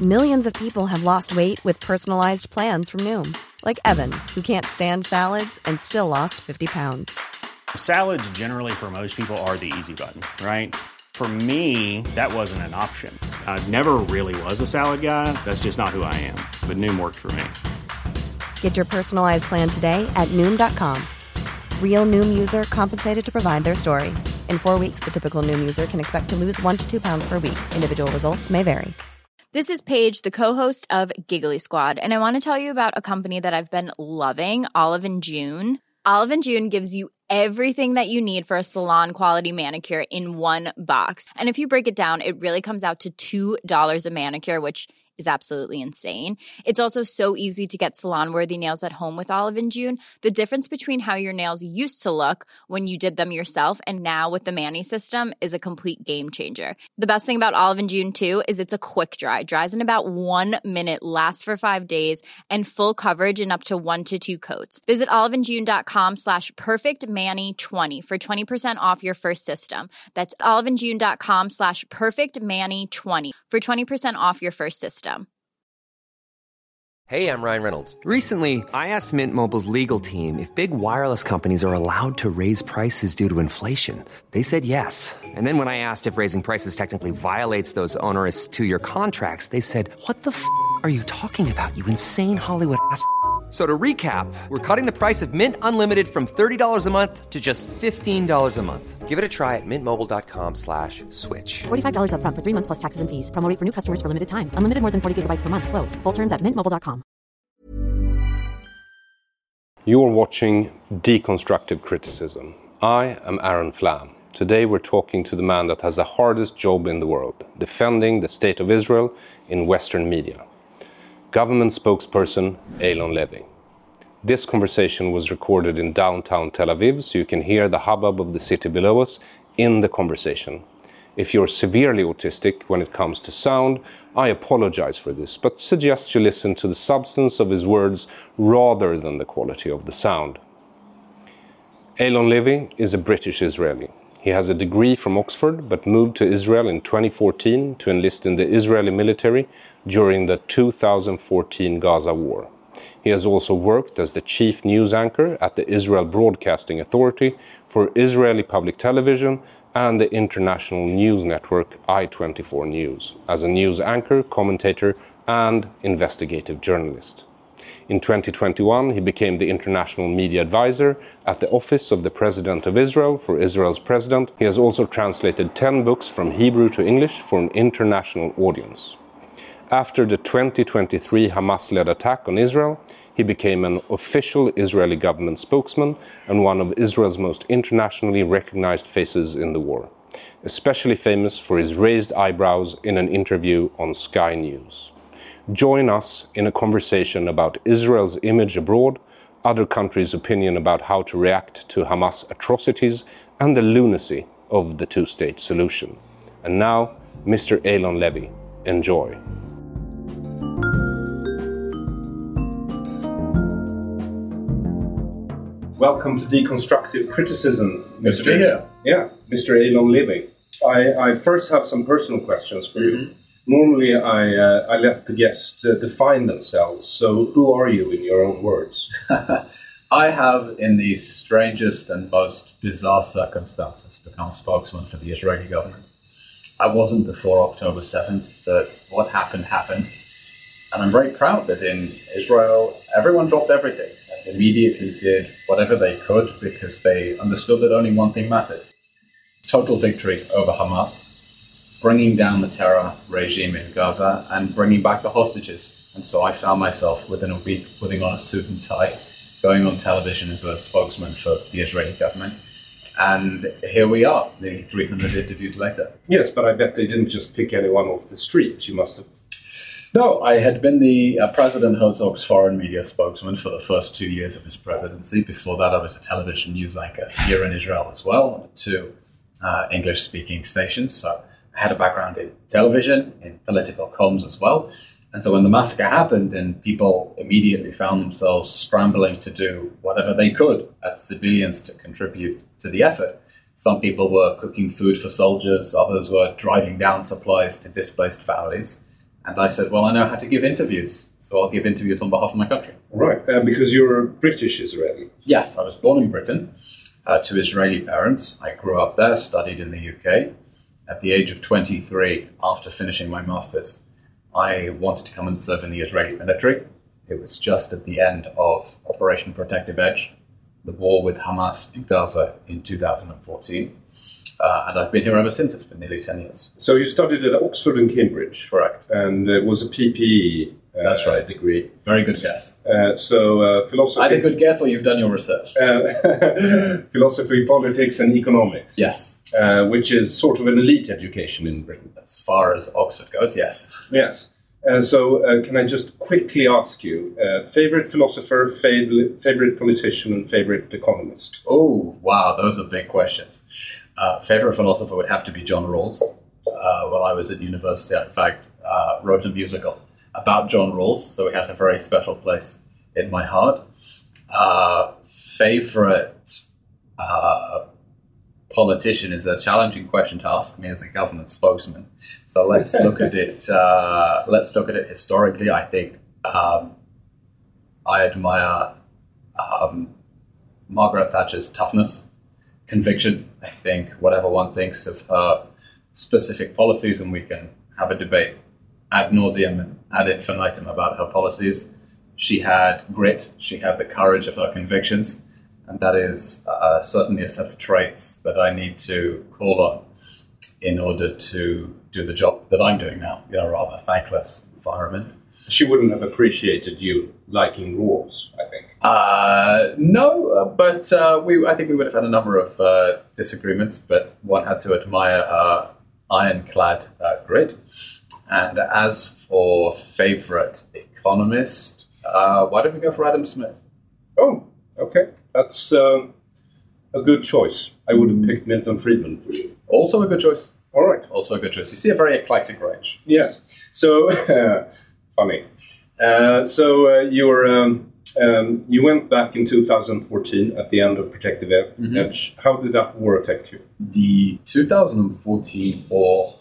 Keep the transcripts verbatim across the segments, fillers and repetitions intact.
Millions of people have lost weight with personalized plans from Noom. Like Evan, who can't stand salads and still lost fifty pounds. Salads generally for most people are the easy button, right? For me, that wasn't an option. I never really was a salad guy. That's just not who I am. But Noom worked for me. Get your personalized plan today at Noom dot com. Real Noom user compensated to provide their story. In four weeks, the typical Noom user can expect to lose one to two pounds per week. Individual results may vary. This is Paige, the co-host of Giggly Squad, and I want to tell you about a company that I've been loving, Olive and June. Olive and June gives you everything that you need for a salon-quality manicure in one box. And if you break it down, it really comes out to two dollars a manicure, which is absolutely insane. It's also so easy to get salon-worthy nails at home with Olive and June. The difference between how your nails used to look when you did them yourself and now with the Mani system is a complete game changer. The best thing about Olive and June, too, is it's a quick dry. Dries in about one minute, lasts for five days, and full coverage in up to one to two coats. Visit oliveandjune.com slash perfectmani20 for twenty percent off your first system. That's oliveandjune.com slash perfectmani20 for twenty percent off your first system. Hey, I'm Ryan Reynolds. Recently, I asked Mint Mobile's legal team if big wireless companies are allowed to raise prices due to inflation. They said yes. And then when I asked if raising prices technically violates those onerous two-year contracts, they said, what the f*** are you talking about, you insane Hollywood ass f- So to recap, we're cutting the price of Mint Unlimited from thirty dollars a month to just fifteen dollars a month. Give it a try at mintmobile.com slash switch. forty-five dollars up front for three months plus taxes and fees. Promo rate for new customers for limited time. Unlimited more than forty gigabytes per month. Slows full terms at mint mobile dot com. You're watching Deconstructive Criticism. I am Aaron Flam. Today we're talking to the man that has the hardest job in the world, defending the state of Israel in Western media. Government spokesperson Eylon Levy. This conversation was recorded in downtown Tel Aviv, so you can hear the hubbub of the city below us in the conversation. If you're severely autistic when it comes to sound, I apologize for this, but suggest you listen to the substance of his words rather than the quality of the sound. Eylon Levy is a British Israeli. He has a degree from Oxford, but moved to Israel in twenty fourteen to enlist in the Israeli military during the two thousand fourteen Gaza war. He has also worked as the chief news anchor at the Israel Broadcasting Authority for Israeli Public Television and the international news network I twenty-four News, as a news anchor, commentator, and investigative journalist. In twenty twenty-one, he became the international media advisor at the Office of the President of Israel for Israel's president. He has also translated ten books from Hebrew to English for an international audience. After the twenty twenty-three Hamas-led attack on Israel, he became an official Israeli government spokesman and one of Israel's most internationally recognized faces in the war, especially famous for his raised eyebrows in an interview on Sky News. Join us in a conversation about Israel's image abroad, other countries' opinion about how to react to Hamas atrocities, and the lunacy of the two-state solution. And now, Mister Eylon Levy. Enjoy. Welcome to Deconstructive Criticism, Mister Good to be here. Yeah, Mister Eylon Levy. I, I first have some personal questions for mm-hmm. you. Normally, I uh, I let the guests uh, define themselves. So, who are you in your own words? I have, in the strangest and most bizarre circumstances, become a spokesman for the Israeli government. I wasn't before October seventh, but what happened, happened. And I'm very proud that in Israel, everyone dropped everything and immediately did whatever they could because they understood that only one thing mattered. Total victory over Hamas, bringing down the terror regime in Gaza and bringing back the hostages. And so I found myself within a week putting on a suit and tie, going on television as a spokesman for the Israeli government. And here we are, nearly three hundred interviews later. Yes, but I bet they didn't just pick anyone off the street. You must have... No, I had been the uh, President Herzog's foreign media spokesman for the first two years of his presidency. Before that, I was a television news anchor here in Israel as well, on two uh, English-speaking stations. So I had a background in television, in political comms as well. And so when the massacre happened and people immediately found themselves scrambling to do whatever they could as civilians to contribute to the effort, some people were cooking food for soldiers, others were driving down supplies to displaced families. And I said, well, I know how to give interviews, so I'll give interviews on behalf of my country. Right, uh, because you're British Israeli. Yes, I was born in Britain uh, to Israeli parents. I grew up there, studied in the U K. At the age of twenty-three, after finishing my master's, I wanted to come and serve in the Israeli military. It was just at the end of Operation Protective Edge, the war with Hamas in Gaza in two thousand fourteen. Uh, and I've been here ever since. It's been nearly ten years. So you studied at Oxford and Cambridge. Correct. And it was a P P E uh, That's right. degree. Very good guess. Uh, so uh, philosophy... Either good guess or you've done your research. Uh, philosophy, politics and economics. Yes. Uh, which is sort of an elite education in Britain. As far as Oxford goes, yes. Yes. And so uh, can I just quickly ask you, uh, favorite philosopher, favorite, favorite politician and favorite economist? Oh, wow. Those are big questions. Uh, favorite philosopher would have to be John Rawls. Uh, while I was at university, I, in fact, uh, wrote a musical about John Rawls, so he has a very special place in my heart. Uh, favorite uh, politician is a challenging question to ask me as a government spokesman. So let's look at it. Uh, let's look at it historically. I think um, I admire um, Margaret Thatcher's toughness, conviction. I think whatever one thinks of her specific policies, and we can have a debate ad nauseum and ad infinitum about her policies, she had grit. She had the courage of her convictions. And that is uh, certainly a set of traits that I need to call on in order to do the job that I'm doing now in a rather thankless environment. She wouldn't have appreciated you liking Rawls, I think. Uh, no, uh, but uh, we I think we would have had a number of uh, disagreements, but one had to admire her ironclad uh, grit. And as for favourite economist, uh, why don't we go for Adam Smith? Oh, okay. That's uh, a good choice. I would have picked Milton Friedman for you. Also a good choice. All right. Also a good choice. You see a very eclectic range. Yes. So, uh, funny. Uh, so uh, you're, um, um, you went back in two thousand fourteen at the end of Protective Edge. Mm-hmm. How did that war affect you? The two thousand fourteen war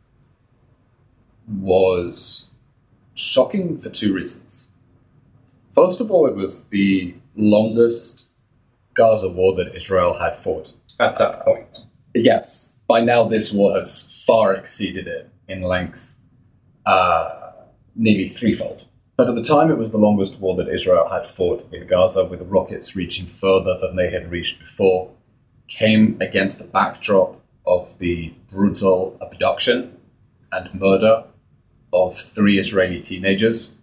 was shocking for two reasons. First of all, it was the longest Gaza war that Israel had fought. At that point. Yes. By now, this war has far exceeded it in length, uh, nearly threefold. But at the time, it was the longest war that Israel had fought in Gaza, with rockets reaching further than they had reached before, came against the backdrop of the brutal abduction and murder of three Israeli teenagers.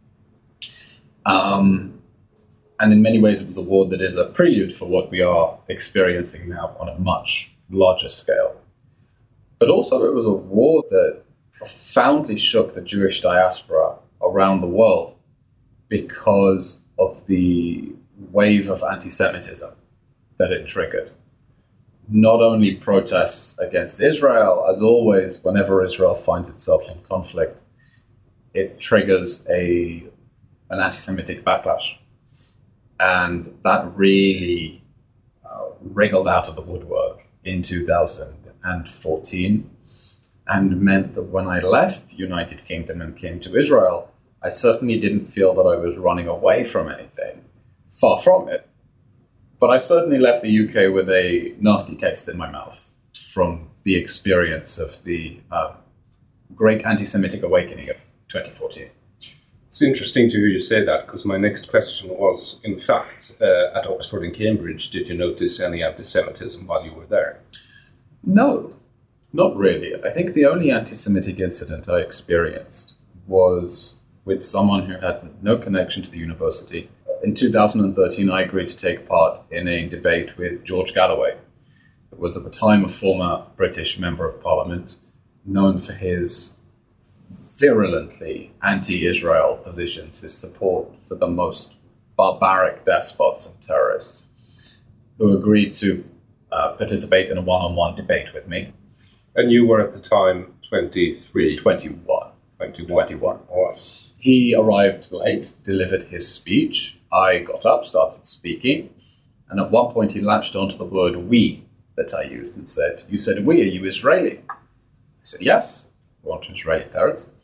Um... And in many ways, it was a war that is a prelude for what we are experiencing now on a much larger scale. But also, it was a war that profoundly shook the Jewish diaspora around the world because of the wave of anti-Semitism that it triggered. Not only protests against Israel, as always, whenever Israel finds itself in conflict, it triggers a an anti-Semitic backlash. And that really uh, wriggled out of the woodwork in two thousand fourteen and meant that when I left the United Kingdom and came to Israel, I certainly didn't feel that I was running away from anything. Far from it. But I certainly left the U K with a nasty taste in my mouth from the experience of the uh, great anti-Semitic awakening of twenty fourteen. It's interesting to hear you say that, because my next question was, in fact, uh, at Oxford and Cambridge, did you notice any anti-Semitism while you were there? No, not really. I think the only anti-Semitic incident I experienced was with someone who had no connection to the university. In two thousand thirteen, I agreed to take part in a debate with George Galloway, who was at the time a former British Member of Parliament, known for his virulently anti-Israel positions, his support for the most barbaric despots and terrorists, who agreed to uh, participate in a one-on-one debate with me. And you were at the time twenty-three? twenty-one. twenty-one. twenty-one. All right. He arrived late, delivered his speech. I got up, started speaking, and at one point he latched onto the word "we" that I used and said, "You said we, are you Israeli?" I said, "Yes, I want to Israeli parents."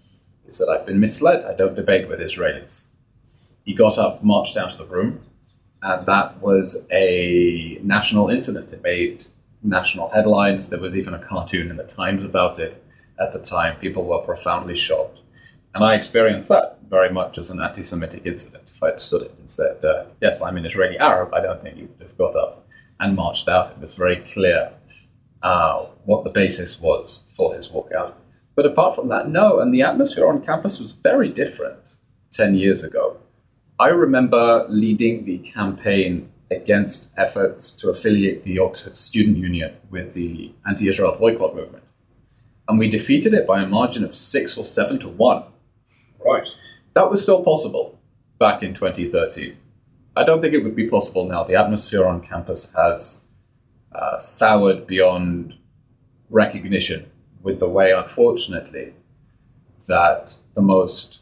He said, I've been misled. I don't debate with Israelis. He got up, marched out of the room, and that was a national incident. It made national headlines. There was even a cartoon in the Times about it at the time. People were profoundly shocked. And I experienced that very much as an anti-Semitic incident. If I had stood it and said, uh, yes, I'm an Israeli Arab, I don't think you would have got up and marched out. It was very clear uh, what the basis was for his walkout. But apart from that, no. And the atmosphere on campus was very different ten years ago. I remember leading the campaign against efforts to affiliate the Oxford Student Union with the anti-Israel boycott movement. And we defeated it by a margin of six or seven to one. Right. That was still possible back in twenty thirteen. I don't think it would be possible now. The atmosphere on campus has uh, soured beyond recognition with the way, unfortunately, that the most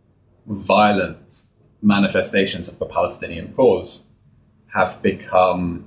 violent manifestations of the Palestinian cause have become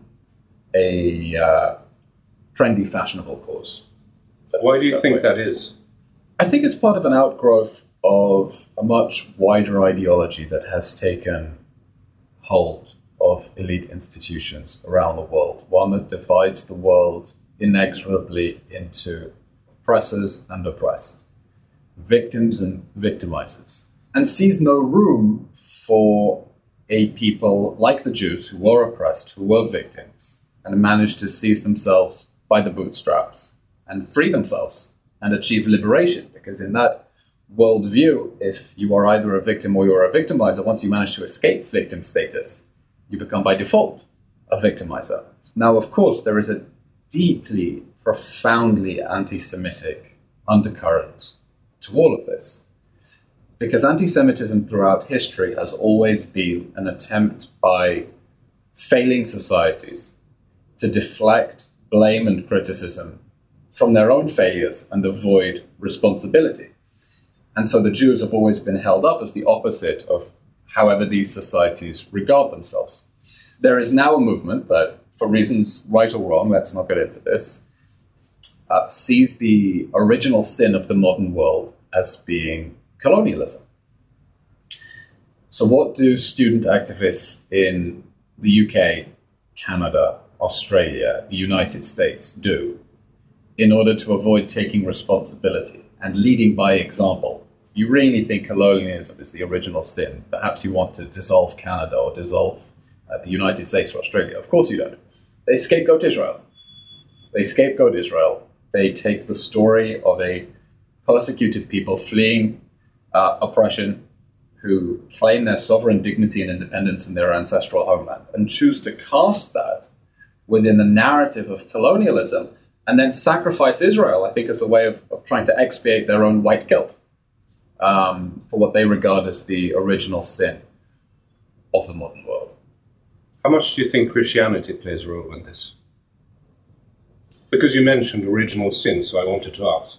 a uh, trendy, fashionable cause. That's Why do you that think way. that is? I think it's part of an outgrowth of a much wider ideology that has taken hold of elite institutions around the world, one that divides the world inexorably into oppressors and oppressed, victims and victimizers, and sees no room for a people like the Jews who were oppressed, who were victims, and managed to seize themselves by the bootstraps and free themselves and achieve liberation. Because in that worldview, if you are either a victim or you're a victimizer, once you manage to escape victim status, you become by default a victimizer. Now, of course, there is a deeply, profoundly anti-Semitic undercurrent to all of this. Because anti-Semitism throughout history has always been an attempt by failing societies to deflect blame and criticism from their own failures and avoid responsibility. And so the Jews have always been held up as the opposite of however these societies regard themselves. There is now a movement that, for reasons right or wrong, let's not get into this, uh, sees the original sin of the modern world as being colonialism. So what do student activists in the U K, Canada, Australia, the United States do in order to avoid taking responsibility and leading by example? If you really think colonialism is the original sin, perhaps you want to dissolve Canada or dissolve uh, the United States or Australia. Of course you don't. They scapegoat Israel. They scapegoat Israel. They take the story of a persecuted people fleeing uh, oppression, who claim their sovereign dignity and independence in their ancestral homeland, and choose to cast that within the narrative of colonialism, and then sacrifice Israel, I think, as a way of, of trying to expiate their own white guilt um, for what they regard as the original sin of the modern world. How much do you think Christianity plays a role in this? Because you mentioned original sin, so I wanted to ask.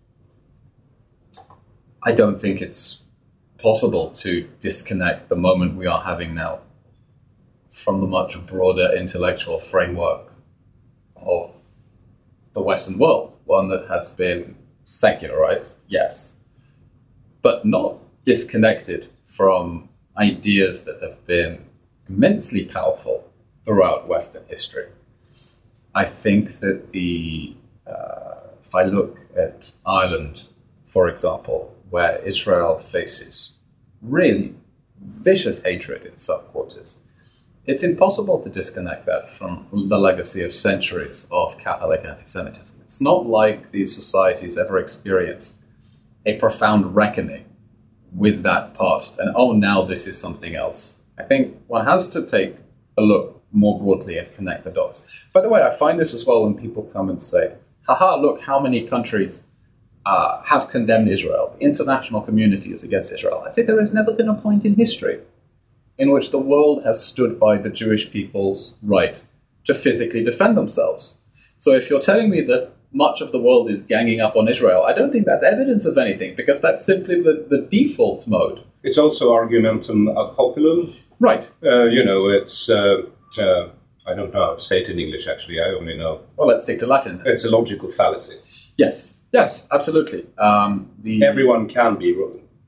I don't think it's possible to disconnect the moment we are having now from the much broader intellectual framework of the Western world, one that has been secularized, yes, but not disconnected from ideas that have been immensely powerful throughout Western history. I think that the, uh, if I look at Ireland, for example, where Israel faces really vicious hatred in some quarters, it's impossible to disconnect that from the legacy of centuries of Catholic anti-Semitism. It's not like these societies ever experienced a profound reckoning with that past and, oh, now this is something else. I think one has to take a look more broadly and connect the dots. By the way, I find this as well when people come and say, haha, look how many countries uh, have condemned Israel. The international community is against Israel. I say there has never been a point in history in which the world has stood by the Jewish people's right to physically defend themselves. So if you're telling me that much of the world is ganging up on Israel, I don't think that's evidence of anything, because that's simply the, the default mode. It's also argumentum ad populum. Right. Uh, you know, it's, uh, uh, I don't know how to say it in English, actually. I only know. Well, let's stick to Latin. It's a logical fallacy. Yes, yes, absolutely. Um, the Everyone can be wrong.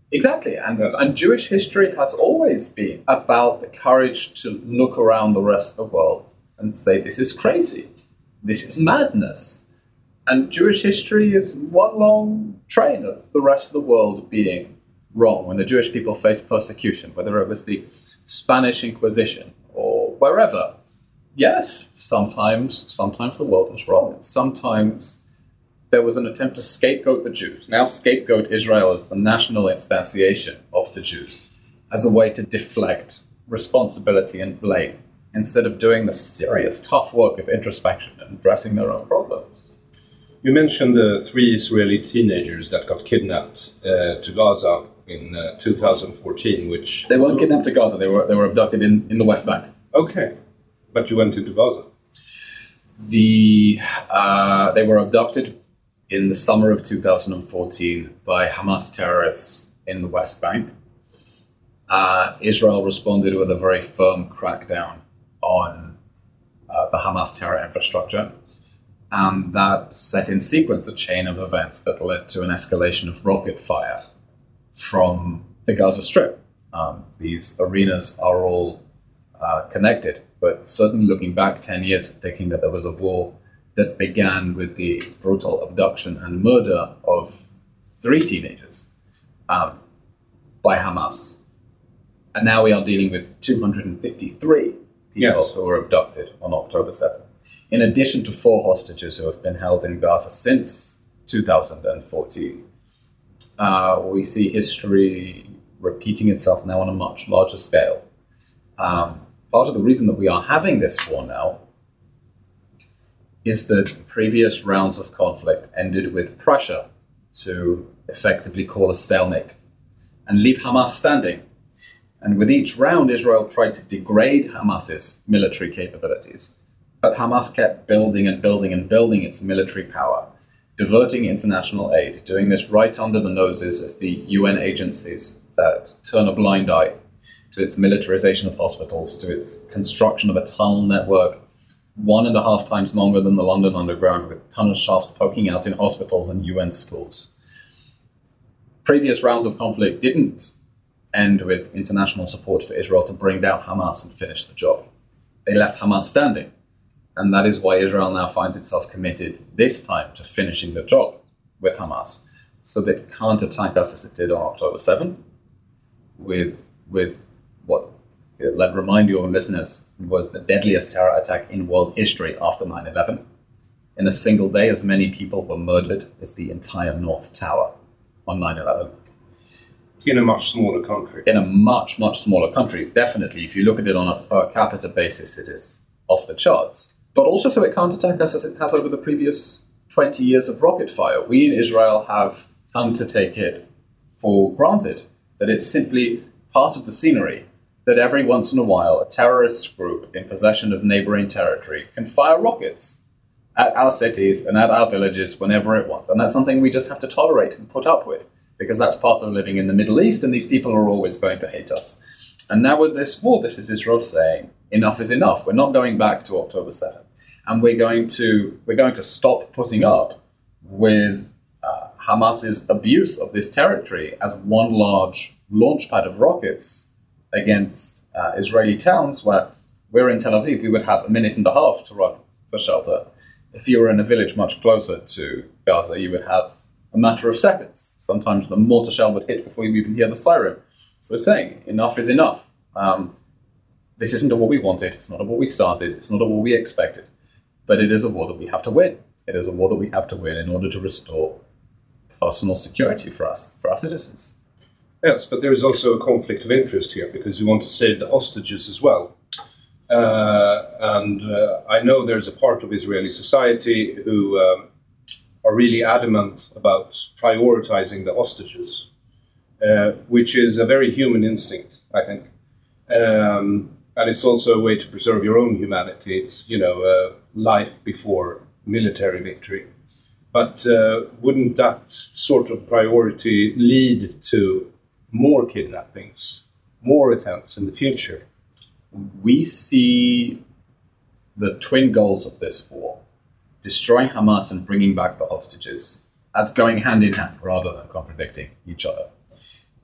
Exactly, and, and Jewish history has always been about the courage to look around the rest of the world and say, this is crazy, this is madness. And Jewish history is one long train of the rest of the world being wrong. When the Jewish people faced persecution, whether it was the Spanish Inquisition or wherever, yes, sometimes, sometimes the world was wrong, and sometimes there was an attempt to scapegoat the Jews. Now scapegoat Israel as the national instantiation of the Jews, as a way to deflect responsibility and blame, instead of doing the serious, tough work of introspection and addressing their own problems. You mentioned the three Israeli teenagers that got kidnapped uh, to Gaza in uh, two thousand fourteen, which... They weren't kidnapped to Gaza, they were, they were abducted in, in the West Bank. Okay, but you went into Gaza. The uh, They were abducted in the summer of two thousand fourteen by Hamas terrorists in the West Bank. Uh, Israel responded with a very firm crackdown on uh, the Hamas terror infrastructure, and that set in sequence a chain of events that led to an escalation of rocket fire from the Gaza Strip. Um, these arenas are all uh, connected, but certainly looking back ten years and thinking that there was a war that began with the brutal abduction and murder of three teenagers um, by Hamas. And now we are dealing with two hundred fifty-three people yes. who were abducted on October seventh, in addition to four hostages who have been held in Gaza since two thousand fourteen. Uh, we see history repeating itself now on a much larger scale. Um, part of the reason that we are having this war now is that previous rounds of conflict ended with pressure to effectively call a stalemate and leave Hamas standing. And with each round, Israel tried to degrade Hamas's military capabilities. But Hamas kept building and building and building its military power, diverting international aid, doing this right under the noses of the U N agencies that turn a blind eye to its militarization of hospitals, to its construction of a tunnel network one and a half times longer than the London Underground, with tunnel shafts poking out in hospitals and U N schools. Previous rounds of conflict didn't end with international support for Israel to bring down Hamas and finish the job. They left Hamas standing. And that is why Israel now finds itself committed this time to finishing the job with Hamas, so that it can't attack us as it did on October seventh, with, with what, let remind your listeners, was the deadliest terror attack in world history after nine eleven. In a single day, as many people were murdered as the entire North Tower on nine eleven. In a much smaller country. In a much, much smaller country, definitely. If you look at it on a per capita basis, it is off the charts. But also so it can't attack us as it has over the previous twenty years of rocket fire. We in Israel have come to take it for granted that it's simply part of the scenery, that every once in a while a terrorist group in possession of neighboring territory can fire rockets at our cities and at our villages whenever it wants. And that's something we just have to tolerate and put up with, because that's part of living in the Middle East, and these people are always going to hate us. And now with this war, this is Israel saying, enough is enough. We're not going back to October seventh. And we're going to we're going to stop putting up with uh, Hamas's abuse of this territory as one large launchpad of rockets against uh, Israeli towns, where we're in Tel Aviv, we would have a minute and a half to run for shelter. If you were in a village much closer to Gaza, you would have a matter of seconds. Sometimes the mortar shell would hit before you even hear the siren. So we're saying, enough is enough. Um, this isn't a war we wanted. It's not a war we started. It's not a war we expected. But it is a war that we have to win. It is a war that we have to win in order to restore personal security for us, for our citizens. Yes, but there is also a conflict of interest here, because you want to save the hostages as well. Uh, and uh, I know there's a part of Israeli society who um, are really adamant about prioritizing the hostages, uh, which is a very human instinct, I think. Um, and it's also a way to preserve your own humanity. It's, you know, uh, life before military victory. But uh, wouldn't that sort of priority lead to more kidnappings, more attempts in the future? We see the twin goals of this war, destroying Hamas and bringing back the hostages, as going hand in hand rather than contradicting each other.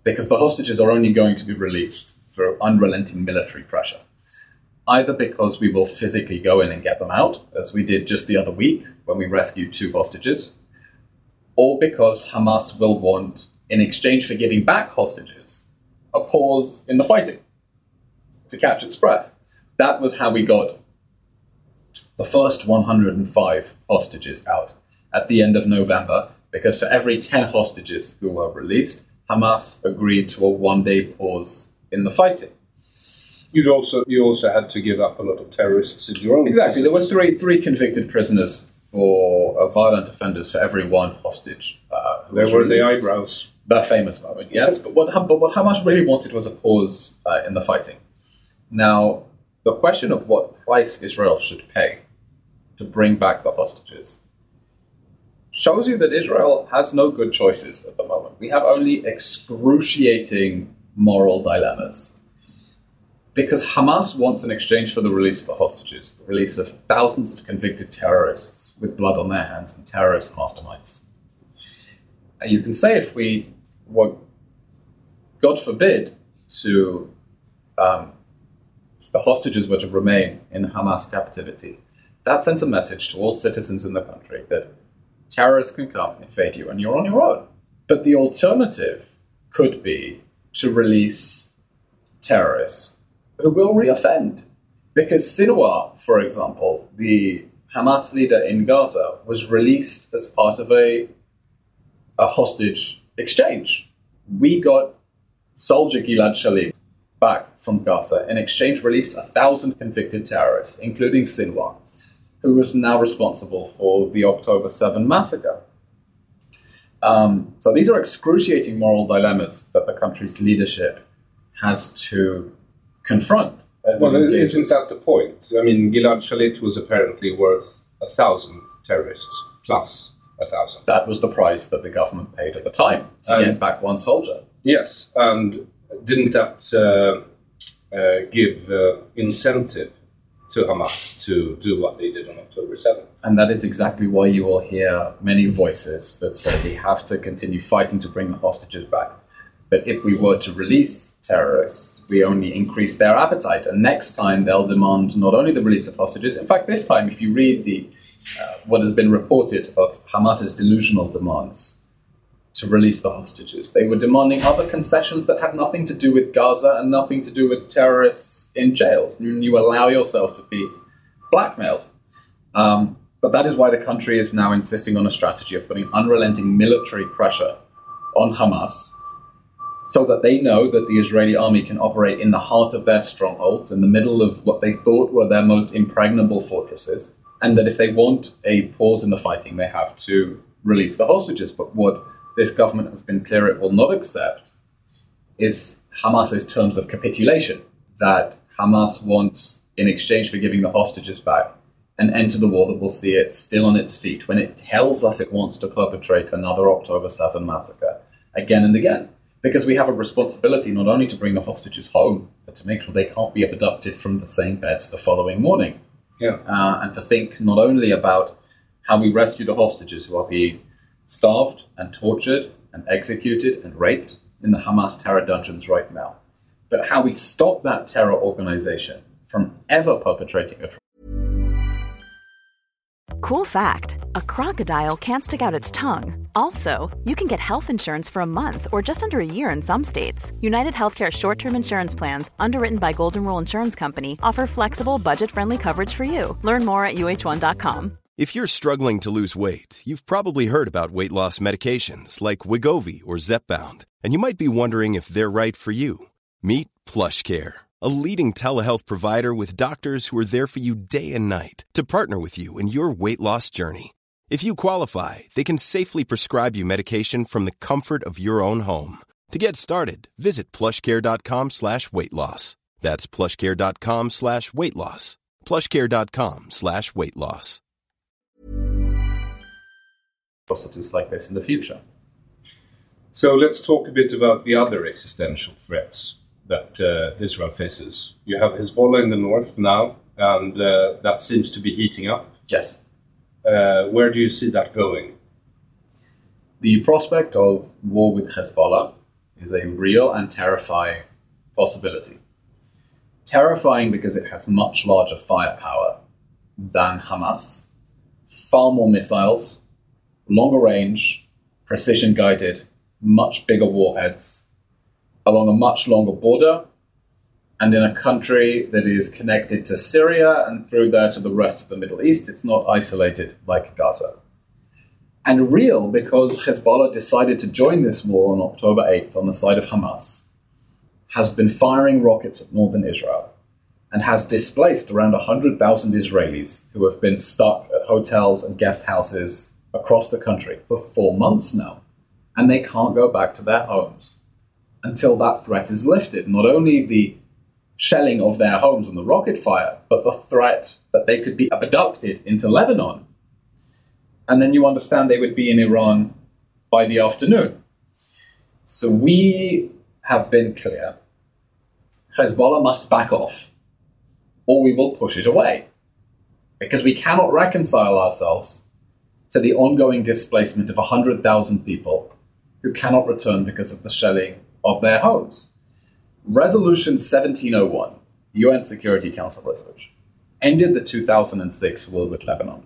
because the hostages are only going to be released through unrelenting military pressure. Either because we will physically go in and get them out, as we did just the other week when we rescued two hostages, or because Hamas will want, in exchange for giving back hostages, a pause in the fighting to catch its breath. That was how we got the first one hundred five hostages out at the end of November, because for every ten hostages who were released, Hamas agreed to a one-day pause in the fighting. You'd also you also had to give up a lot of terrorists in your own Exactly. process. There were three three convicted prisoners for uh, violent offenders for every one hostage. Uh, who There was were the released. eyebrows. The famous moment, yes. But what, but what Hamas really wanted was a pause uh, in the fighting. Now, the question of what price Israel should pay to bring back the hostages shows you that Israel has no good choices at the moment. We have only excruciating moral dilemmas. Because Hamas wants, in exchange for the release of the hostages, the release of thousands of convicted terrorists with blood on their hands and terrorist masterminds. And you can say if we were, God forbid, to um, if the hostages were to remain in Hamas captivity, that sends a message to all citizens in the country that terrorists can come, invade you, and you're on your own. But the alternative could be to release terrorists who will reoffend. Because Sinwar, for example, the Hamas leader in Gaza, was released as part of a, a hostage exchange. We got soldier Gilad Shalit back from Gaza. In exchange, released a thousand convicted terrorists, including Sinwar, who was now responsible for the October seventh massacre. Um, so these are excruciating moral dilemmas that the country's leadership has to confront. As Well, it isn't engages. that the point? I mean, Gilad Shalit was apparently worth a thousand terrorists, plus a thousand. That was the price that the government paid at the time to Um, get back one soldier. Yes, and didn't that uh, uh, give uh, incentive to Hamas to do what they did on October seventh? And that is exactly why you will hear many voices that say we have to continue fighting to bring the hostages back. But if we were to release terrorists, we only increase their appetite. And next time they'll demand not only the release of hostages, in fact, this time, if you read the uh, what has been reported of Hamas's delusional demands to release the hostages, they were demanding other concessions that had nothing to do with Gaza and nothing to do with terrorists in jails. You, you allow yourself to be blackmailed. Um, but that is why the country is now insisting on a strategy of putting unrelenting military pressure on Hamas, so that they know that the Israeli army can operate in the heart of their strongholds, in the middle of what they thought were their most impregnable fortresses, and that if they want a pause in the fighting, they have to release the hostages. But what this government has been clear it will not accept is Hamas's terms of capitulation, that Hamas wants, in exchange for giving the hostages back, an end to the war that will see it still on its feet when it tells us it wants to perpetrate another October seventh massacre again and again. Because we have a responsibility not only to bring the hostages home, but to make sure they can't be abducted from the same beds the following morning. Yeah. Uh, and to think not only about how we rescue the hostages who are being starved and tortured and executed and raped in the Hamas terror dungeons right now, but how we stop that terror organization from ever perpetrating a Cool fact, a crocodile can't stick out its tongue. Also, you can get health insurance for a month or just under a year in some states. United Healthcare short-term insurance plans, underwritten by Golden Rule Insurance Company, offer flexible, budget-friendly coverage for you. Learn more at U H one dot com. If you're struggling to lose weight, you've probably heard about weight loss medications like Wegovy or Zepbound, and you might be wondering if they're right for you. Meet PlushCare, a leading telehealth provider with doctors who are there for you day and night to partner with you in your weight loss journey. If you qualify, they can safely prescribe you medication from the comfort of your own home. To get started, visit plushcare.com slash weight loss. That's plushcare.com slash weight loss. plushcare.com slash weight loss. atrocities like this in the future. So let's talk a bit about the other existential threats that uh, Israel faces. You have Hezbollah in the north now, and uh, that seems to be heating up. Yes. Uh, where do you see that going? The prospect of war with Hezbollah is a real and terrifying possibility. Terrifying because it has much larger firepower than Hamas, far more missiles, longer range, precision guided, much bigger warheads, along a much longer border, and in a country that is connected to Syria and through there to the rest of the Middle East. It's not isolated like Gaza. And real because Hezbollah decided to join this war on October eighth on the side of Hamas, has been firing rockets at northern Israel, and has displaced around one hundred thousand Israelis who have been stuck at hotels and guest houses across the country for four months now. And they can't go back to their homes until that threat is lifted. Not only the shelling of their homes and the rocket fire, but the threat that they could be abducted into Lebanon. And then you understand they would be in Iran by the afternoon. So we have been clear. Hezbollah must back off, or we will push it away. Because we cannot reconcile ourselves to the ongoing displacement of one hundred thousand people who cannot return because of the shelling of their homes. Resolution seventeen oh one, U N Security Council resolution, ended the two thousand six war with Lebanon.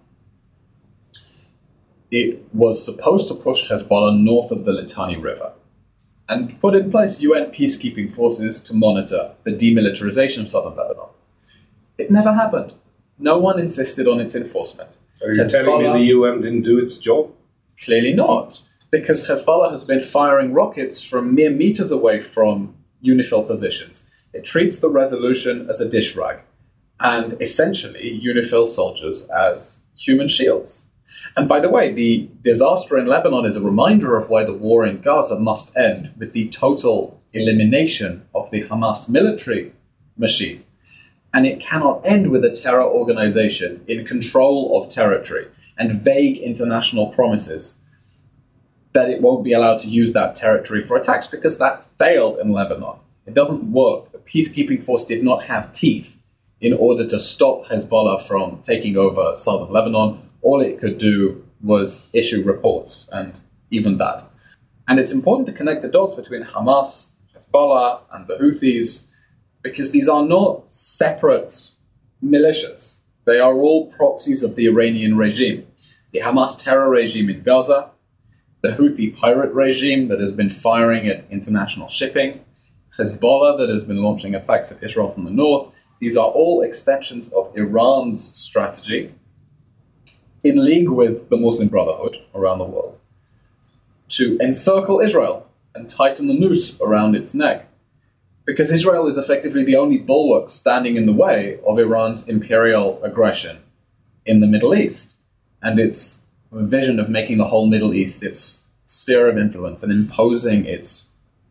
It was supposed to push Hezbollah north of the Litani River and put in place U N peacekeeping forces to monitor the demilitarization of southern Lebanon. It never happened. No one insisted on its enforcement. Are you Hezbollah, telling me the U N didn't do its job? Clearly not, because Hezbollah has been firing rockets from mere meters away from UNIFIL positions. It treats the resolution as a dish rag, and essentially UNIFIL soldiers as human shields. And by the way, the disaster in Lebanon is a reminder of why the war in Gaza must end with the total elimination of the Hamas military machine. And it cannot end with a terror organization in control of territory and vague international promises that it won't be allowed to use that territory for attacks, because that failed in Lebanon. It doesn't work. The peacekeeping force did not have teeth in order to stop Hezbollah from taking over southern Lebanon. All it could do was issue reports, and even that. And it's important to connect the dots between Hamas, Hezbollah, and the Houthis, because these are not separate militias. They are all proxies of the Iranian regime. The Hamas terror regime in Gaza, the Houthi pirate regime that has been firing at international shipping, Hezbollah that has been launching attacks at Israel from the north. These are all extensions of Iran's strategy in league with the Muslim Brotherhood around the world to encircle Israel and tighten the noose around its neck. Because Israel is effectively the only bulwark standing in the way of Iran's imperial aggression in the Middle East and its vision of making the whole Middle East its sphere of influence and imposing its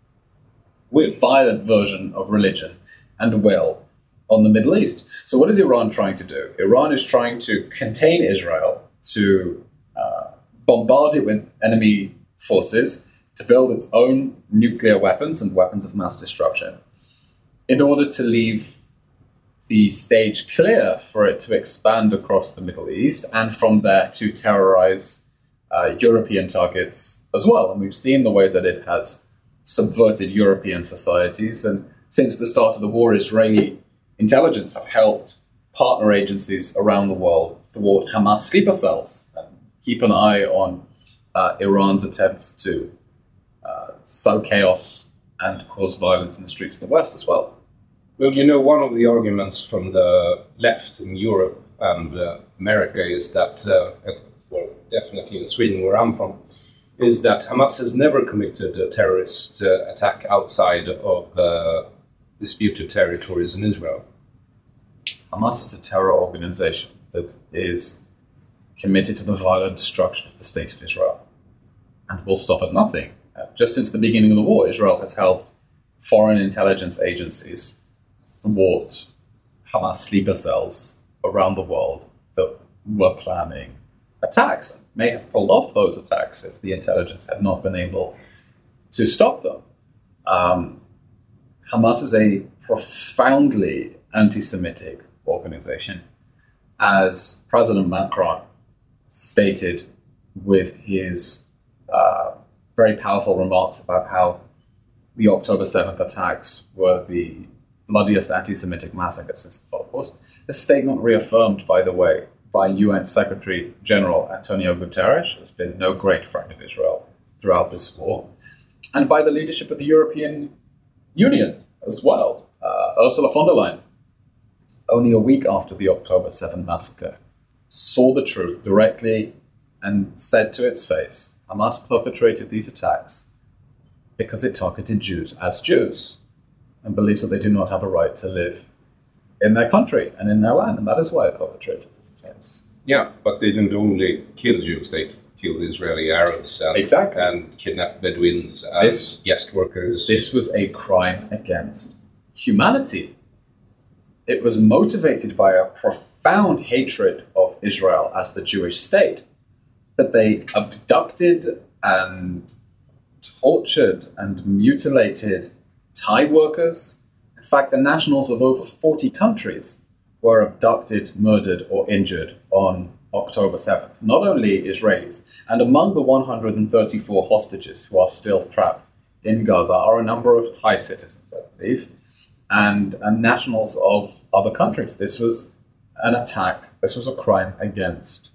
violent version of religion and will on the Middle East. So what is Iran trying to do? Iran is trying to contain Israel, to uh, bombard it with enemy forces, to build its own nuclear weapons and weapons of mass destruction, in order to leave the stage clear for it to expand across the Middle East and from there to terrorize uh, European targets as well. And we've seen the way that it has subverted European societies. And since the start of the war, Israeli intelligence have helped partner agencies around the world thwart Hamas sleeper cells and keep an eye on uh, Iran's attempts to uh, sow chaos and cause violence in the streets of the West as well. Well, you know, one of the arguments from the left in Europe and uh, America is that, uh, well, definitely in Sweden, where I'm from, is that Hamas has never committed a terrorist uh, attack outside of uh, disputed territories in Israel. Hamas is a terror organization that is committed to the violent destruction of the state of Israel and will stop at nothing. Uh, just since the beginning of the war, Israel has helped foreign intelligence agencies thwart Hamas sleeper cells around the world that were planning attacks, and may have pulled off those attacks if the intelligence had not been able to stop them. Um, Hamas is a profoundly anti-Semitic organization, as President Macron stated with his uh, very powerful remarks about how the October seventh attacks were the bloodiest anti-Semitic massacre since the Holocaust. A statement reaffirmed, by the way, by U N Secretary General Antonio Guterres, has been no great friend of Israel throughout this war, and by the leadership of the European Union as well. Uh, Ursula von der Leyen, only a week after the October seventh massacre, saw the truth directly and said to its face, Hamas perpetrated these attacks because it targeted Jews as Jews and believes that they do not have a right to live in their country and in their land, and that is why it perpetrated these attacks. Yeah, but they didn't only kill Jews, they killed Israeli Arabs and, exactly. and kidnapped Bedouins and this, guest workers. This was a crime against humanity. It was motivated by a profound hatred of Israel as the Jewish state, that they abducted and tortured and mutilated Thai workers. In fact, the nationals of over forty countries were abducted, murdered, or injured on October seventh. Not only Israelis. And among the one hundred thirty-four hostages who are still trapped in Gaza are a number of Thai citizens, I believe, and, and nationals of other countries. This was an attack. This was a crime against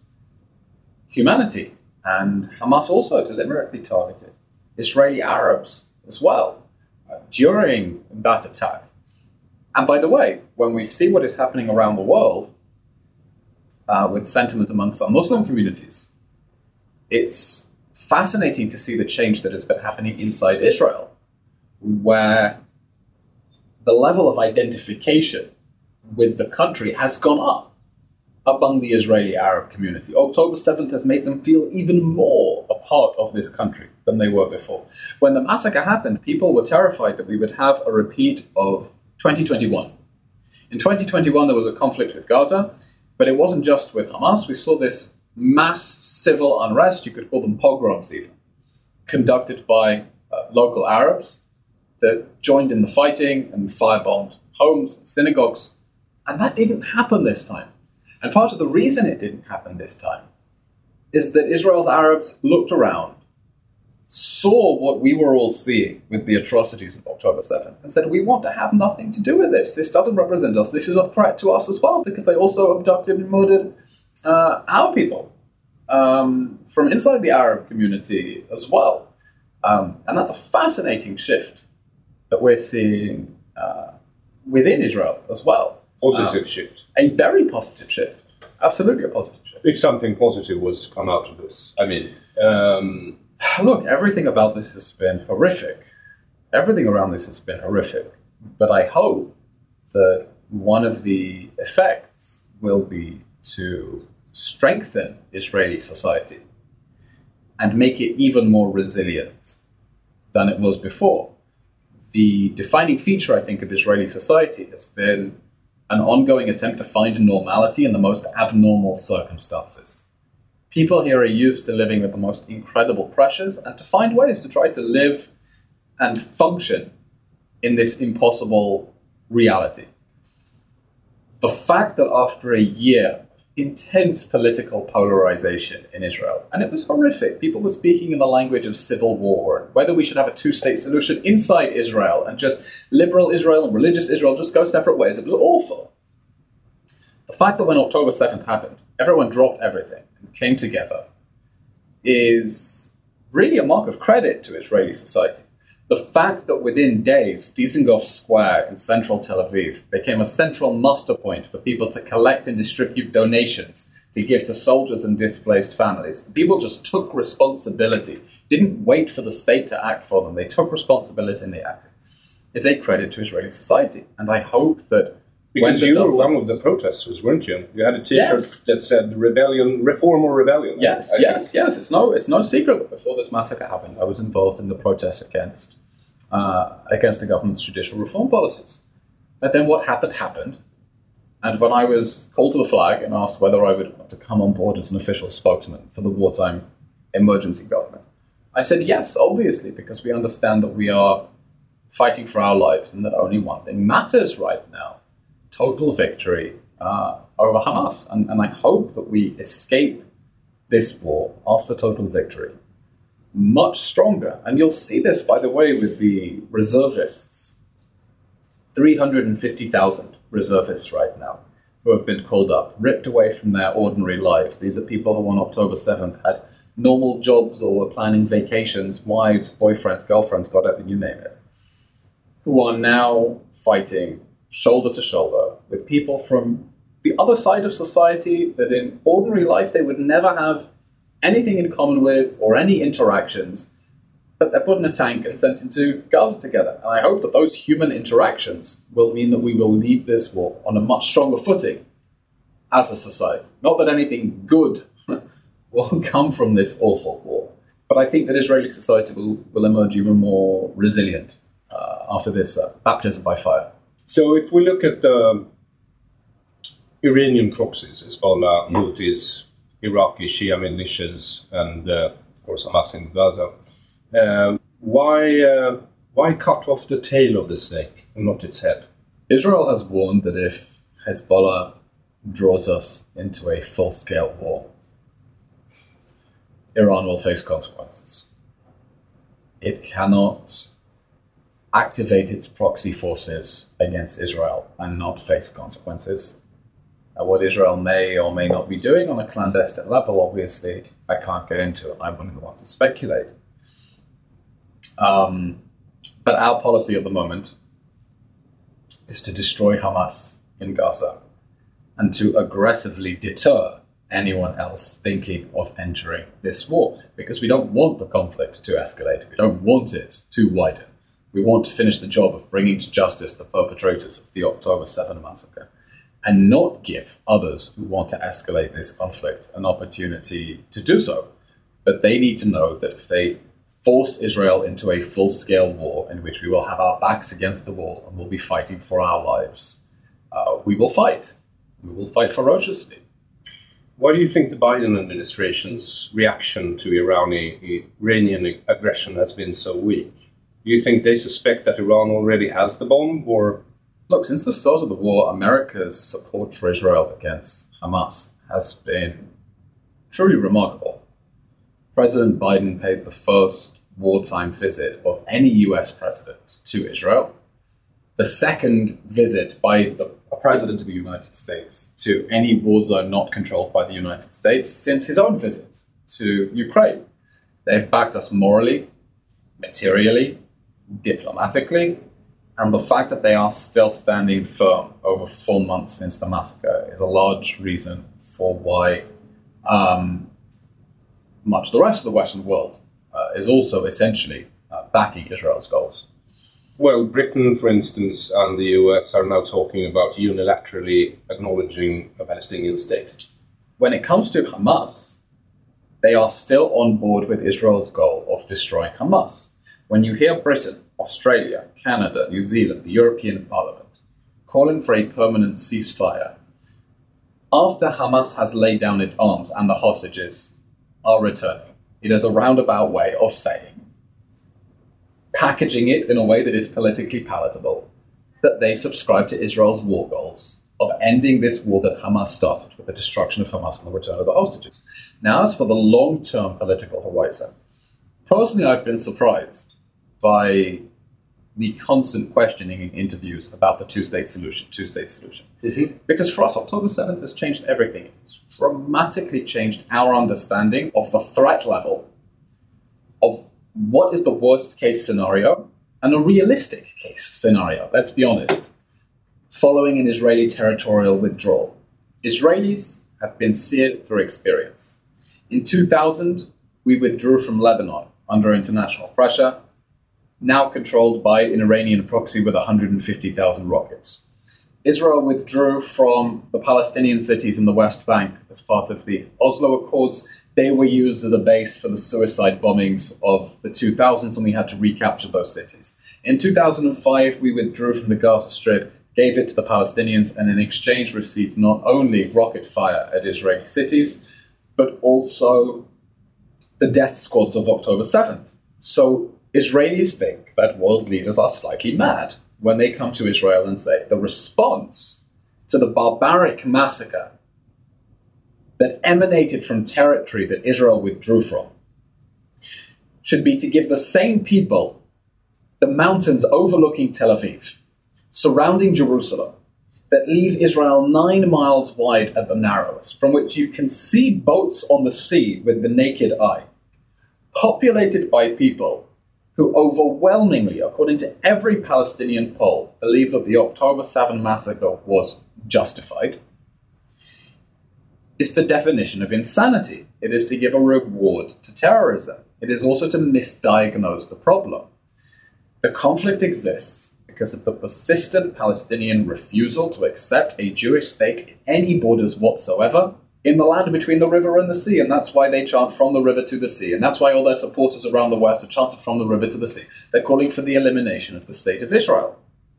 humanity. And Hamas also deliberately targeted Israeli Arabs as well uh, during that attack. And by the way, when we see what is happening around the world uh, with sentiment amongst our Muslim communities, it's fascinating to see the change that has been happening inside Israel, where the level of identification with the country has gone up among the Israeli Arab community. October seventh has made them feel even more a part of this country than they were before. When the massacre happened, people were terrified that we would have a repeat of twenty twenty-one. In twenty twenty-one, there was a conflict with Gaza, but it wasn't just with Hamas. We saw this mass civil unrest, you could call them pogroms even, conducted by uh, local Arabs that joined in the fighting and firebombed homes and synagogues. And that didn't happen this time. And part of the reason it didn't happen this time is that Israel's Arabs looked around, saw what we were all seeing with the atrocities of October seventh, and said, we want to have nothing to do with this. This doesn't represent us. This is a threat to us as well, because they also abducted and murdered uh, our people um, from inside the Arab community as well. Um, and that's a fascinating shift that we're seeing uh, within Israel as well. Positive um, shift. A very positive shift. Absolutely a positive shift. If something positive was to come out of this. I mean... Um... Look, everything about this has been horrific. Everything around this has been horrific. But I hope that one of the effects will be to strengthen Israeli society and make it even more resilient than it was before. The defining feature, I think, of Israeli society has been an ongoing attempt to find normality in the most abnormal circumstances. People here are used to living with the most incredible pressures and to find ways to try to live and function in this impossible reality. The fact that after a year of intense political polarization in Israel, and it was horrific, people were speaking in the language of civil war, and whether we should have a two-state solution inside Israel and just liberal Israel and religious Israel just go separate ways, it was awful. The fact that when October seventh happened, everyone dropped everything and came together is really a mark of credit to Israeli society. The fact that within days, Dizengoff Square in central Tel Aviv became a central muster point for people to collect and distribute donations to give to soldiers and displaced families. People just took responsibility, didn't wait for the state to act for them. They took responsibility and they acted. It's a credit to Israeli society. And I hope that Because you were one of the protesters, weren't you? You had a T-shirt yes. that said "Rebellion, Reform or Rebellion." Yes, I yes, think. yes. It's no, it's no secret that before this massacre happened, I was involved in the protests against uh, against the government's judicial reform policies. But then what happened happened, and when I was called to the flag and asked whether I would want to come on board as an official spokesman for the wartime emergency government, I said yes, obviously, because we understand that we are fighting for our lives and that only one thing matters right now. Total victory uh, over Hamas. And, and I hope that we escape this war after total victory much stronger. And you'll see this, by the way, with the reservists. three hundred fifty thousand reservists right now who have been called up, ripped away from their ordinary lives. These are people who on October seventh had normal jobs or were planning vacations, wives, boyfriends, girlfriends, whatever, you name it, who are now fighting shoulder to shoulder with people from the other side of society that in ordinary life they would never have anything in common with or any interactions, but they're put in a tank and sent into Gaza together. And I hope that those human interactions will mean that we will leave this war on a much stronger footing as a society. Not that anything good will come from this awful war, but I think that Israeli society will, will emerge even more resilient uh, after this uh, baptism by fire. So if we look at the Iranian proxies, Hezbollah, Houthis, Iraqi Shia militias, and uh, of course Hamas in Gaza, uh, why uh, why cut off the tail of the snake and not its head? Israel has warned that if Hezbollah draws us into a full-scale war, Iran will face consequences. It cannot activate its proxy forces against Israel and not face consequences. Now, what Israel may or may not be doing on a clandestine level, obviously, I can't get into it. I wouldn't want to speculate. Um, but our policy at the moment is to destroy Hamas in Gaza and to aggressively deter anyone else thinking of entering this war, because we don't want the conflict to escalate. We don't want it to widen. We want to finish the job of bringing to justice the perpetrators of the October seventh massacre and not give others who want to escalate this conflict an opportunity to do so. But they need to know that if they force Israel into a full-scale war in which we will have our backs against the wall and will be fighting for our lives, uh, we will fight. We will fight ferociously. Why do you think the Biden administration's reaction to Irani, Iranian aggression has been so weak? Do you think they suspect that Iran already has the bomb, or...? Look, since the start of the war, America's support for Israel against Hamas has been truly remarkable. President Biden paid the first wartime visit of any U S president to Israel, the second visit by the a president of the United States to any war zone not controlled by the United States since his own visit to Ukraine. They've backed us morally, materially, diplomatically, and the fact that they are still standing firm over four months since the massacre is a large reason for why um, much of the rest of the Western world uh, is also essentially uh, backing Israel's goals. Well, Britain, for instance, and the U S are now talking about unilaterally acknowledging a Palestinian state. When it comes to Hamas, they are still on board with Israel's goal of destroying Hamas. When you hear Britain, Australia, Canada, New Zealand, the European Parliament calling for a permanent ceasefire, after Hamas has laid down its arms and the hostages are returning, it is a roundabout way of saying, packaging it in a way that is politically palatable, that they subscribe to Israel's war goals of ending this war that Hamas started with the destruction of Hamas and the return of the hostages. Now, as for the long-term political horizon, personally, I've been surprised by the constant questioning in interviews about the two-state solution, two-state solution. Mm-hmm. Because for us, October seventh has changed everything. It's dramatically changed our understanding of the threat level of what is the worst case scenario and a realistic case scenario, let's be honest, following an Israeli territorial withdrawal. Israelis have been seared through experience. In two thousand, we withdrew from Lebanon under international pressure, now controlled by an Iranian proxy with one hundred fifty thousand rockets. Israel withdrew from the Palestinian cities in the West Bank as part of the Oslo Accords. They were used as a base for the suicide bombings of the two thousands, and we had to recapture those cities. In two thousand five, we withdrew from the Gaza Strip, gave it to the Palestinians, and in exchange received not only rocket fire at Israeli cities, but also the death squads of October seventh. So Israelis think that world leaders are slightly mad when they come to Israel and say the response to the barbaric massacre that emanated from territory that Israel withdrew from should be to give the same people the mountains overlooking Tel Aviv, surrounding Jerusalem, that leave Israel nine miles wide at the narrowest, from which you can see boats on the sea with the naked eye, populated by people who overwhelmingly, according to every Palestinian poll, believe that the October seventh massacre was justified, is the definition of insanity. It is to give a reward to terrorism. It is also to misdiagnose the problem. The conflict exists because of the persistent Palestinian refusal to accept a Jewish state in any borders whatsoever in the land between the river and the sea, and that's why they chant from the river to the sea, and that's why all their supporters around the West are chanted from the river to the sea. They're calling for the elimination of the state of Israel.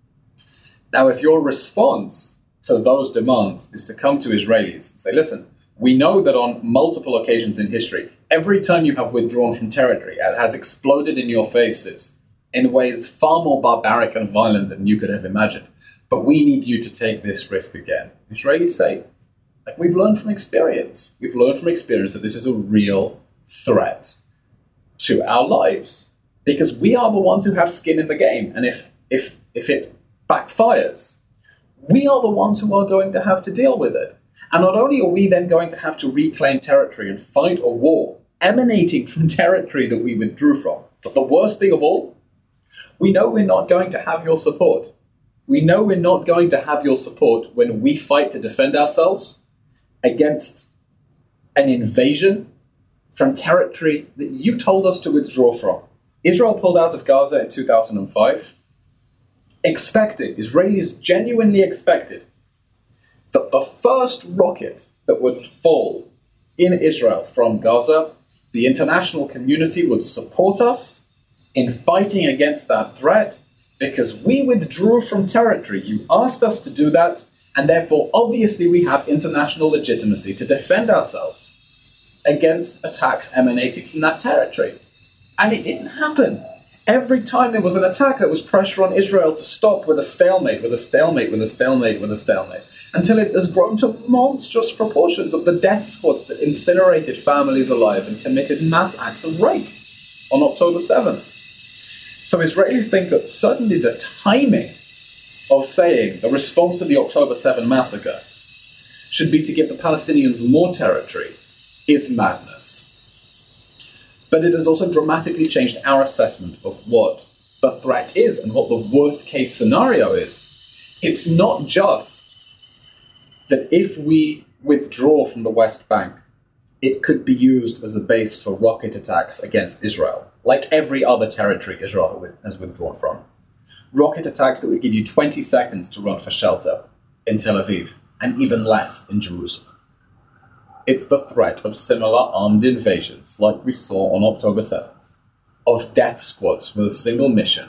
Now, if your response to those demands is to come to Israelis and say, listen, we know that on multiple occasions in history, every time you have withdrawn from territory, it has exploded in your faces in ways far more barbaric and violent than you could have imagined. But we need you to take this risk again. Israelis say, like, we've learned from experience. We've learned from experience that this is a real threat to our lives, because we are the ones who have skin in the game. And if if if it backfires, we are the ones who are going to have to deal with it. And not only are we then going to have to reclaim territory and fight a war emanating from territory that we withdrew from, but the worst thing of all, we know we're not going to have your support. We know we're not going to have your support when we fight to defend ourselves against an invasion from territory that you told us to withdraw from. Israel pulled out of Gaza in two thousand five, expecting, Israelis genuinely expected, that the first rocket that would fall in Israel from Gaza, the international community would support us in fighting against that threat, because we withdrew from territory. You asked us to do that, and therefore, obviously, we have international legitimacy to defend ourselves against attacks emanating from that territory. And it didn't happen. Every time there was an attack, there was pressure on Israel to stop with a stalemate, with a stalemate, with a stalemate, with a stalemate, until it has grown to monstrous proportions of the death squads that incinerated families alive and committed mass acts of rape on October seventh. So Israelis think that suddenly the timing of saying the response to the October seventh massacre should be to give the Palestinians more territory is madness. But it has also dramatically changed our assessment of what the threat is and what the worst case scenario is. It's not just that if we withdraw from the West Bank, it could be used as a base for rocket attacks against Israel, like every other territory Israel has withdrawn from. Rocket attacks that would give you twenty seconds to run for shelter in Tel Aviv, and even less in Jerusalem. It's the threat of similar armed invasions, like we saw on October seventh, of death squads with a single mission.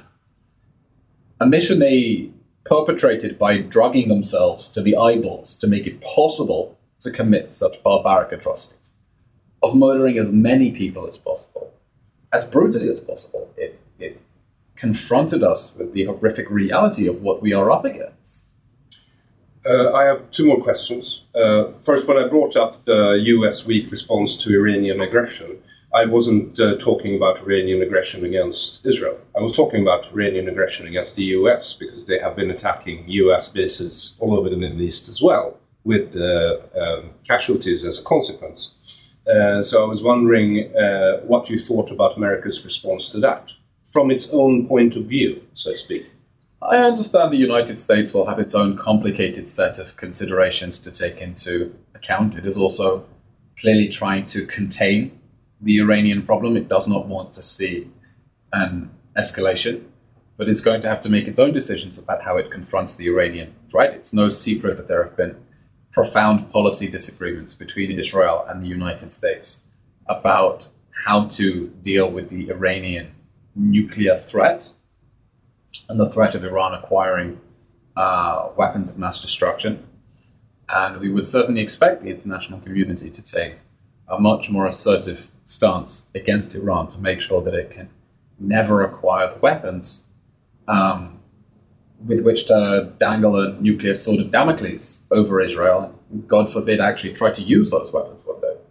A mission they perpetrated by drugging themselves to the eyeballs to make it possible to commit such barbaric atrocities, of murdering as many people as possible, as brutally as possible. It, it confronted us with the horrific reality of what we are up against. Uh, I have two more questions. Uh, first, when I brought up the U S weak response to Iranian aggression, I wasn't uh, talking about Iranian aggression against Israel. I was talking about Iranian aggression against the U S, because they have been attacking U S bases all over the Middle East as well, with uh, um, casualties as a consequence. Uh, so I was wondering uh, what you thought about America's response to that, from its own point of view, so to speak. I understand the United States will have its own complicated set of considerations to take into account. It is also clearly trying to contain the Iranian problem. It does not want to see an escalation, but it's going to have to make its own decisions about how it confronts the Iranian threat. It's no secret that there have been profound policy disagreements between Israel and the United States about how to deal with the Iranian nuclear threat and the threat of Iran acquiring uh, weapons of mass destruction. And we would certainly expect the international community to take a much more assertive stance against Iran to make sure that it can never acquire the weapons um, with which to dangle a nuclear sword of Damocles over Israel, and God forbid actually try to use those weapons one day.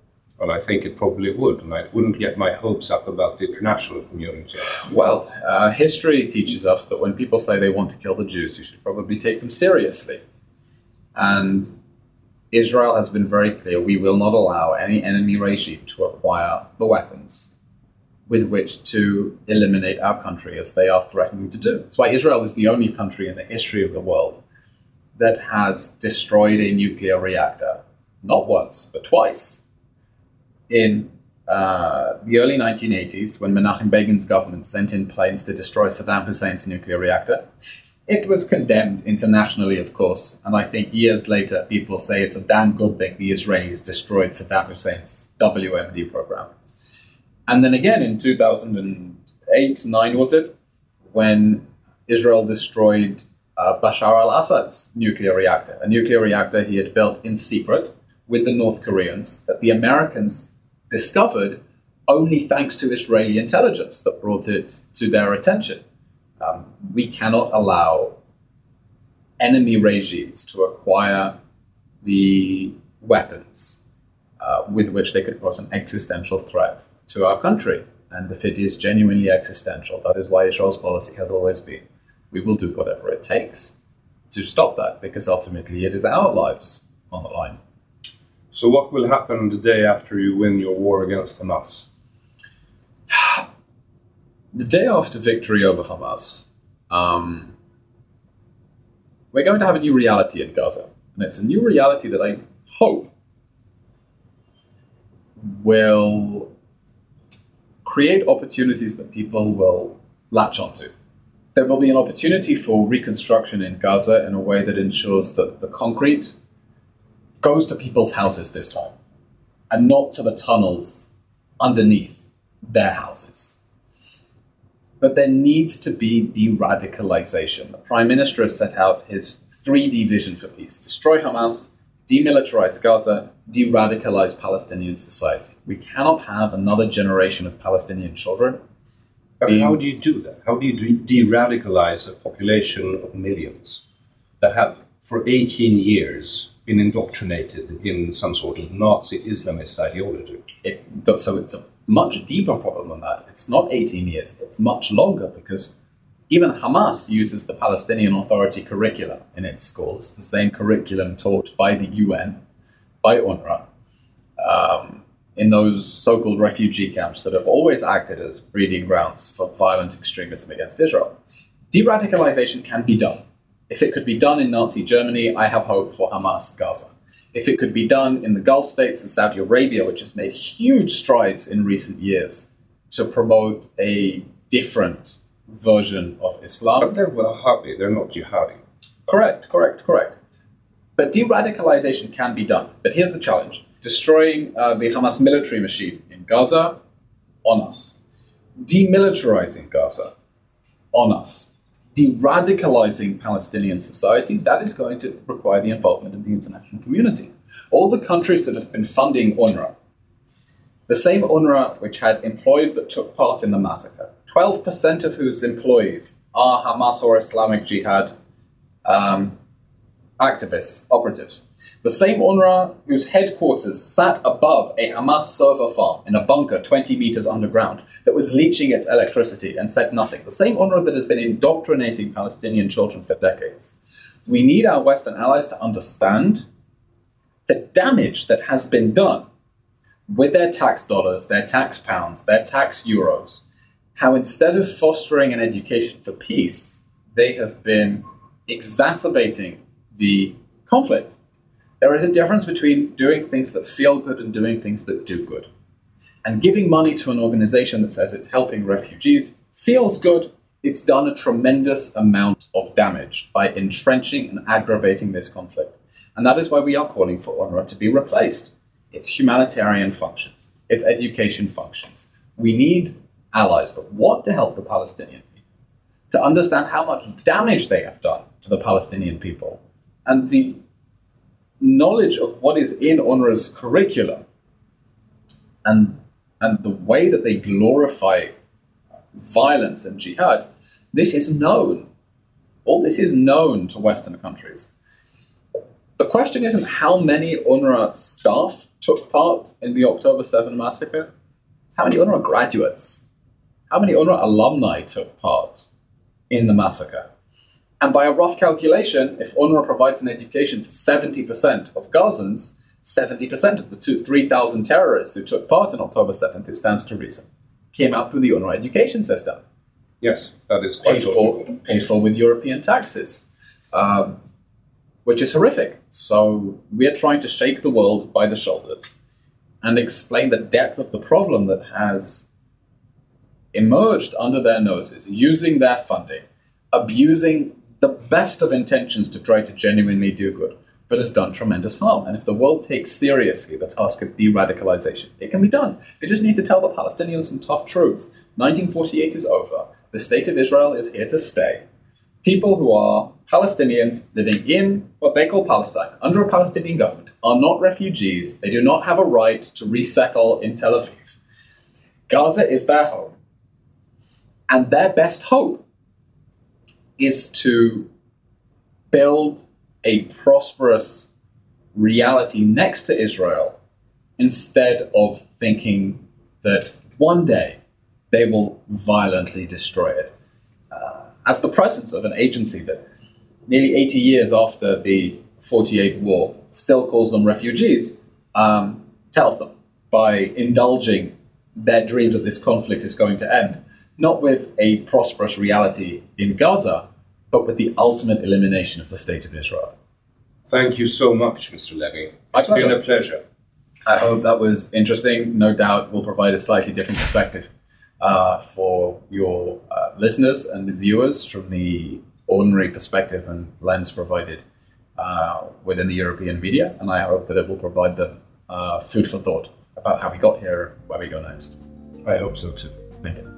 Well, I think it probably would, and I wouldn't get my hopes up about the international community. Well, uh, history teaches us that when people say they want to kill the Jews, you should probably take them seriously. And Israel has been very clear, we will not allow any enemy regime to acquire the weapons with which to eliminate our country, as they are threatening to do. That's why Israel is the only country in the history of the world that has destroyed a nuclear reactor, not once, but twice. In uh, the early nineteen eighties, when Menachem Begin's government sent in planes to destroy Saddam Hussein's nuclear reactor, it was condemned internationally, of course, and I think years later people say it's a damn good thing the Israelis destroyed Saddam Hussein's W M D program. And then again in two thousand eight, nine was it, when Israel destroyed uh, Bashar al-Assad's nuclear reactor, a nuclear reactor he had built in secret with the North Koreans that the Americans discovered only thanks to Israeli intelligence that brought it to their attention. Um, we cannot allow enemy regimes to acquire the weapons uh, with which they could pose an existential threat to our country. And if it is genuinely existential, that is why Israel's policy has always been, we will do whatever it takes to stop that, because ultimately it is our lives on the line. So what will happen the day after you win your war against Hamas? The day after victory over Hamas, um, we're going to have a new reality in Gaza. And it's a new reality that I hope will create opportunities that people will latch onto. There will be an opportunity for reconstruction in Gaza in a way that ensures that the concrete goes to people's houses this time, and not to the tunnels underneath their houses. But there needs to be de-radicalization. The Prime Minister has set out his three D vision for peace: destroy Hamas, demilitarize Gaza, de-radicalize Palestinian society. We cannot have another generation of Palestinian children. But being... how do you do that? How do you de-radicalize a population of millions that have, for eighteen years, been indoctrinated in some sort of Nazi Islamist ideology? It, so it's a much deeper problem than that. It's not eighteen years, it's much longer, because even Hamas uses the Palestinian Authority curriculum in its schools, the same curriculum taught by the U N, by UNRWA, um, in those so-called refugee camps that have always acted as breeding grounds for violent extremism against Israel. De-radicalization can be done. If it could be done in Nazi Germany, I have hope for Hamas Gaza. If it could be done in the Gulf states and Saudi Arabia, which has made huge strides in recent years to promote a different version of Islam. But they're Wahhabi, they're not jihadi. Correct, correct, correct. But de-radicalization can be done. But here's the challenge. Destroying uh, the Hamas military machine in Gaza, on us. Demilitarizing Gaza, on us. De-radicalizing Palestinian society, that is going to require the involvement of the international community. All the countries that have been funding UNRWA, the same UNRWA which had employees that took part in the massacre, twelve percent of whose employees are Hamas or Islamic Jihad um, activists, operatives. The same UNRWA whose headquarters sat above a Hamas server farm in a bunker twenty meters underground that was leaching its electricity and said nothing. The same UNRWA that has been indoctrinating Palestinian children for decades. We need our Western allies to understand the damage that has been done with their tax dollars, their tax pounds, their tax euros. How instead of fostering an education for peace, they have been exacerbating the conflict. There is a difference between doing things that feel good and doing things that do good. And giving money to an organization that says it's helping refugees feels good. It's done a tremendous amount of damage by entrenching and aggravating this conflict. And that is why we are calling for UNRWA to be replaced. Its humanitarian functions, its education functions. We need allies that want to help the Palestinian people, to understand how much damage they have done to the Palestinian people. And the knowledge of what is in UNRWA's curriculum and, and the way that they glorify violence and jihad, this is known. All this is known to Western countries. The question isn't how many UNRWA staff took part in the October seventh massacre? How many UNRWA graduates, how many UNRWA alumni took part in the massacre? And by a rough calculation, if UNRWA provides an education for seventy percent of Gazans, seventy percent of the two, three thousand terrorists who took part in October seventh, it stands to reason, came out through the UNRWA education system. Yes, that is quite paid for, paid for with European taxes, um, which is horrific. So we are trying to shake the world by the shoulders and explain the depth of the problem that has emerged under their noses, using their funding, abusing the best of intentions to try to genuinely do good, but has done tremendous harm. And if the world takes seriously the task of de-radicalization, it can be done. They just need to tell the Palestinians some tough truths. nineteen forty-eight is over. The state of Israel is here to stay. People who are Palestinians living in what they call Palestine, under a Palestinian government, are not refugees. They do not have a right to resettle in Tel Aviv. Gaza is their home. And their best hope is to build a prosperous reality next to Israel instead of thinking that one day they will violently destroy it. Uh, as the presence of an agency that nearly eighty years after the forty-eight war still calls them refugees, um, tells them by indulging their dreams that this conflict is going to end, not with a prosperous reality in Gaza, but with the ultimate elimination of the state of Israel. Thank you so much, Mister Levy. It's been a pleasure. I hope that was interesting. No doubt will provide a slightly different perspective uh, for your uh, listeners and viewers from the ordinary perspective and lens provided uh, within the European media. And I hope that it will provide them uh, food for thought about how we got here, where we go next. I hope so too. Thank you.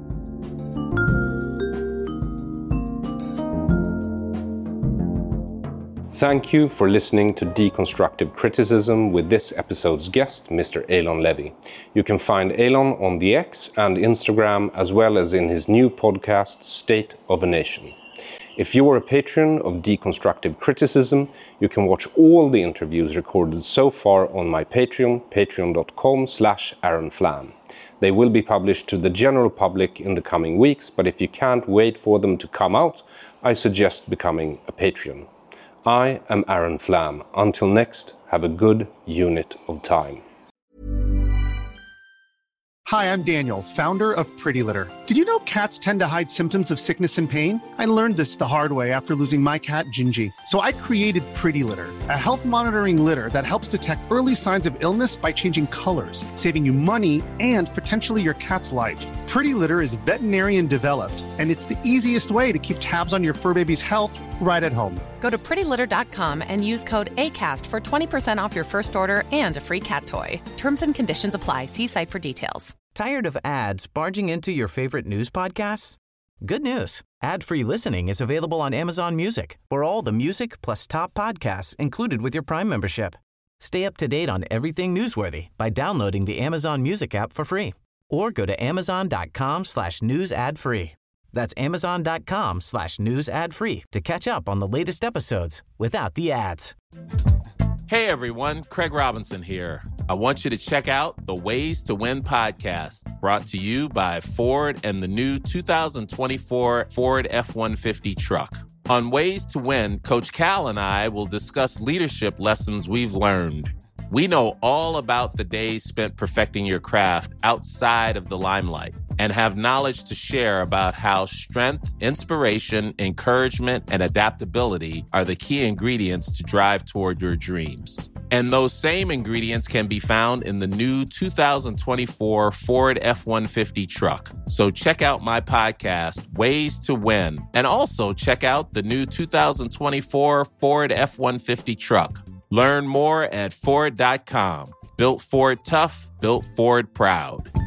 Thank you for listening to Deconstructive Criticism with this episode's guest, Mister Eylon Levy. You can find Eylon on the X and Instagram, as well as in his new podcast, State of a Nation. If you are a patron of Deconstructive Criticism, you can watch all the interviews recorded so far on my Patreon, patreon.com slash Aaron Flam. They will be published to the general public in the coming weeks, but if you can't wait for them to come out, I suggest becoming a Patreon. I am Aaron Flam. Until next, have a good unit of time. Hi, I'm Daniel, founder of Pretty Litter. Did you know cats tend to hide symptoms of sickness and pain? I learned this the hard way after losing my cat, Gingy. So I created Pretty Litter, a health monitoring litter that helps detect early signs of illness by changing colors, saving you money and potentially your cat's life. Pretty Litter is veterinarian developed, and it's the easiest way to keep tabs on your fur baby's health right at home. Go to pretty litter dot com and use code ACAST for twenty percent off your first order and a free cat toy. Terms and conditions apply. See site for details. Tired of ads barging into your favorite news podcasts? Good news. Ad-free listening is available on Amazon Music for all the music plus top podcasts included with your Prime membership. Stay up to date on everything newsworthy by downloading the Amazon Music app for free or go to amazon.com slash news ad free. That's amazon.com slash news ad free to catch up on the latest episodes without the ads. Hey everyone, Craig Robinson here. I want you to check out the Ways to Win podcast, brought to you by Ford and the new two thousand twenty-four Ford F one fifty truck. On Ways to Win, Coach Cal and I will discuss leadership lessons we've learned. We know all about the days spent perfecting your craft outside of the limelight and have knowledge to share about how strength, inspiration, encouragement, and adaptability are the key ingredients to drive toward your dreams. And those same ingredients can be found in the new two thousand twenty-four Ford F one fifty truck. So check out my podcast, Ways to Win, and also check out the new two thousand twenty-four Ford F one fifty truck. Learn more at Ford dot com. Built Ford tough, built Ford proud.